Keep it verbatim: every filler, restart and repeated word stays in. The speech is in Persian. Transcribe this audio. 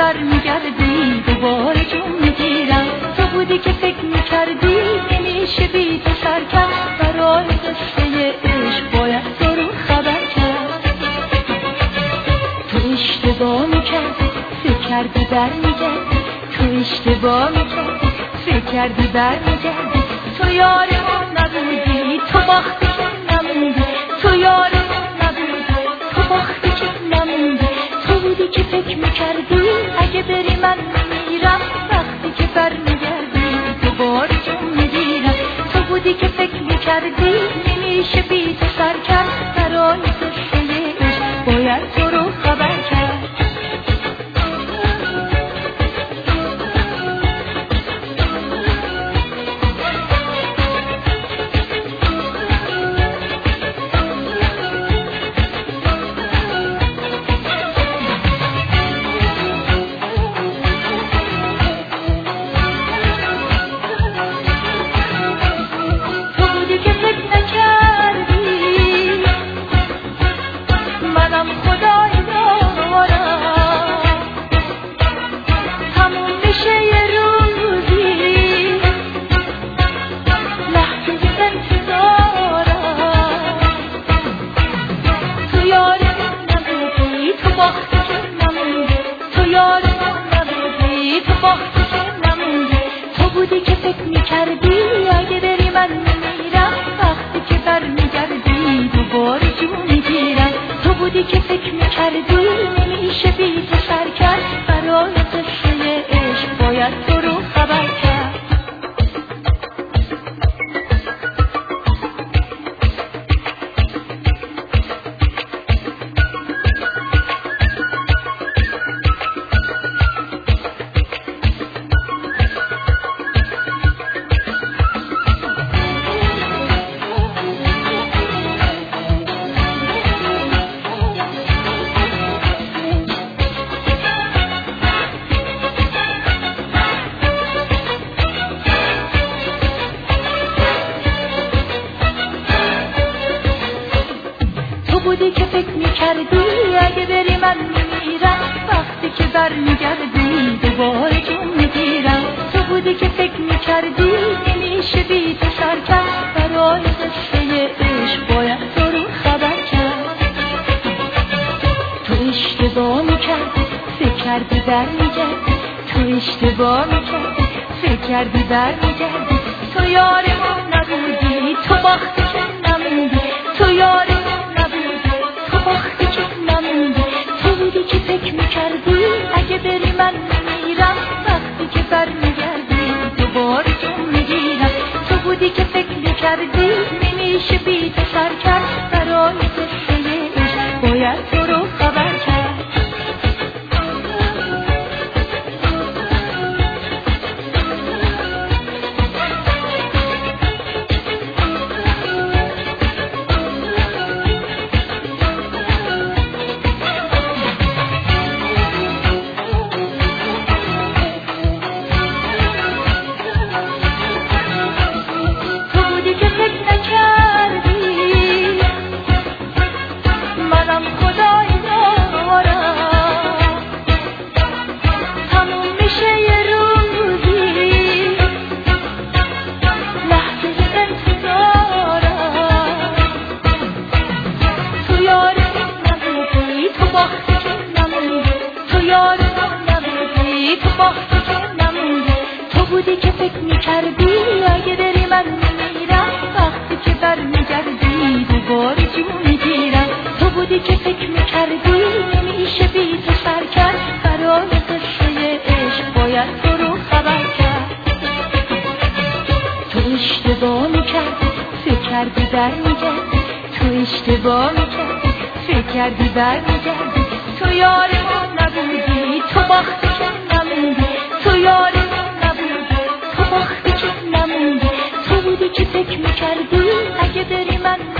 برمیگردی دوباره جون میگیرم. تو بودی که فکر میکردی نمیشه بی تو سر کرد. برای قصه عشق باید تو رو خبر کرد. تو اشتباه میکردی فکر کردی برمیگردی. تو اشتباه میکردی فکر کردی برمیگردی. تو یار من نبودی تو باختی که نموندی. تو یار من نبودی تو باختی که نموندی. تو بودی که فکر میکردی اگه بری من میمیرم. وقتی که برمیگردی دوباره جون میگیرم. تو بودی که فکر میکردی نمیشه بی تو سر کرد. برای قصه عشق باید تو رو خبر کرد. تو بودی که فکر میکردی اگه بری من میمیرم. وقتی که برمیگردی دوباره جون میگیرم. تو بودی که فکر میکردی نمیشه بی تو سر کرد. برای قصه عشق باید تو رو خبر کرد. تو بودی که فکر میکردی اگه بری من میمیرم. وقتی که برمیگردی دوباره جون میگیرم. تو بودی که فکر میکردی نمیشه بی تو سر کرد. برای قصه عشق باید تو رو خبر کرد. تو اشتباه میکردی فکر کردی برمیگردی. تو اشتباه میکردی فکر کردی برمیگردی. تو یار من نبودی تو باختی که نموندی. تو یار که فکر میکردی اگه بری من میمیرم. وقتی که برمیگردی دوباره جون میگیرم. تو بودی که فکر میکردی نمیشه بی تو سر کرد. برای قصه عشق باید تو رو خبر کرد. تو بودی که فکر میکردی اگه بری من میمیرم. وقتی که برمیگردی دوباره جون میگیرم. تو بودی که فکر میکردی نمیشه بی تو سر کرد. برای قصه عشق باید تو رو خبر کرد. تو اشتباه میکردی فکر کردی برمیگردی. تو اشتباه میکردی فکر کردی برمیگردی. تو یار من نبودی تو باختی که نموندی. تو یار من نبودی تو باختی که نموندی. تو بودی که فکر میکردی اگه بری من